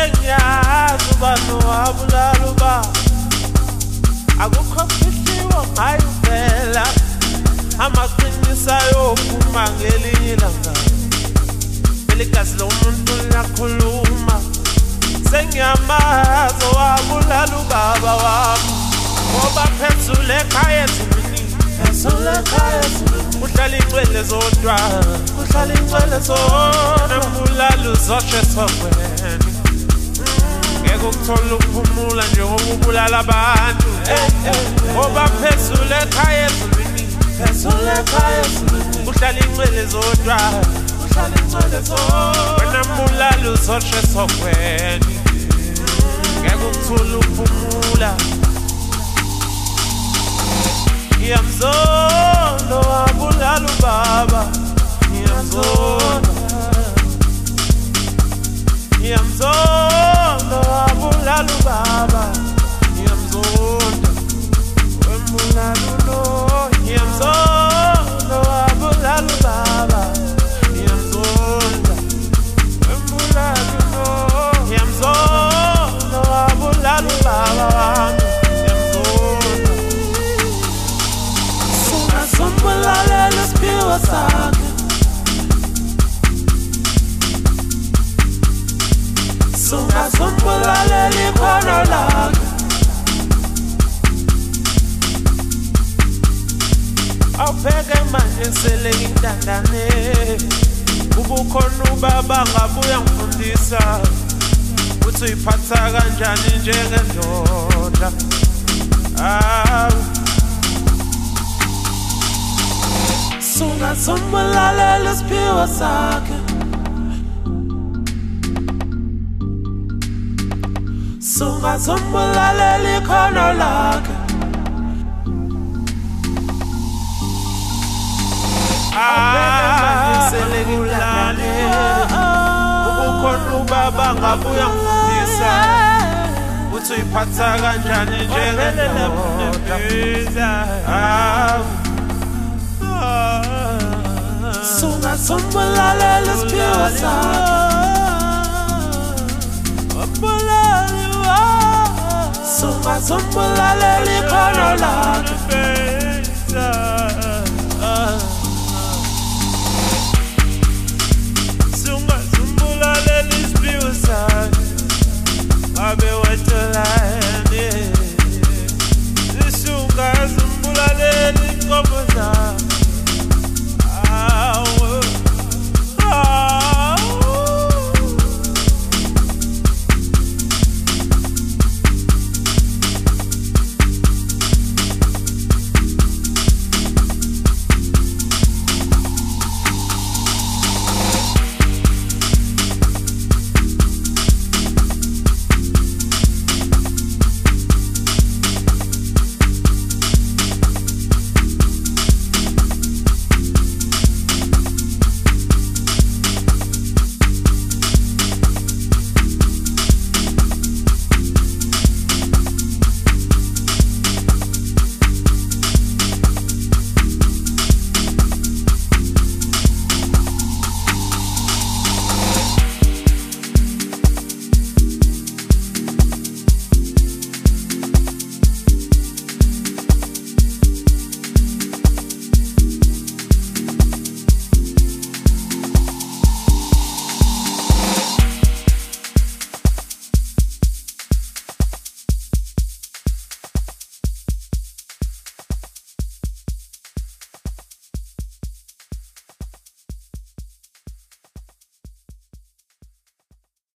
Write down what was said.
sengiyazi ubani wabulala ubaba akukho fihliwe ngayo vela amaqiniso ayophuma ngelinye ilanga eligazi lomuntu liyakhuluma sengiyamazi wabulala ubaba wami ngoba phezulu ekhaya ezimini uhlala ingcwele zodwa nembulala uzoshe sokweni ngeke ukuthola ukuphumula njengoba ubulala abantu ngoba phezulu ekhaya ezimini uhlala ingcwele zodwa nembulala uzoshe sokweni ngeke ukuthola ukuphumula Ngiyamzonda wabulala ubaba Ngiyamzonda wabulala ubaba Ngiyamzonda wembulala ulo Ngiyamzonda wabulala ubaba Ngiyamzonda wembulala ulo Ngiyamzonda wabulala ubaba wami Sumbulalela isiphiwo sakhe Sumbulalela ikhono lakhe Awubheke manje sele ngintandane Ubukhona ubaba ngabuya ngifundisa Uthi uyiphatha kanjani njengendoda Sumbulalela isiphiwo sakhe Sumbulalela ikhono lakhe Ubukhona ubaba ngabuya ngifundisa Uthi uyiphatha kanjani njengendoda Sumbulalela isiphiwo sakhe Sumbulalela ikhono lakhe Sumbulalela isiphiwo sakhe Abe wathi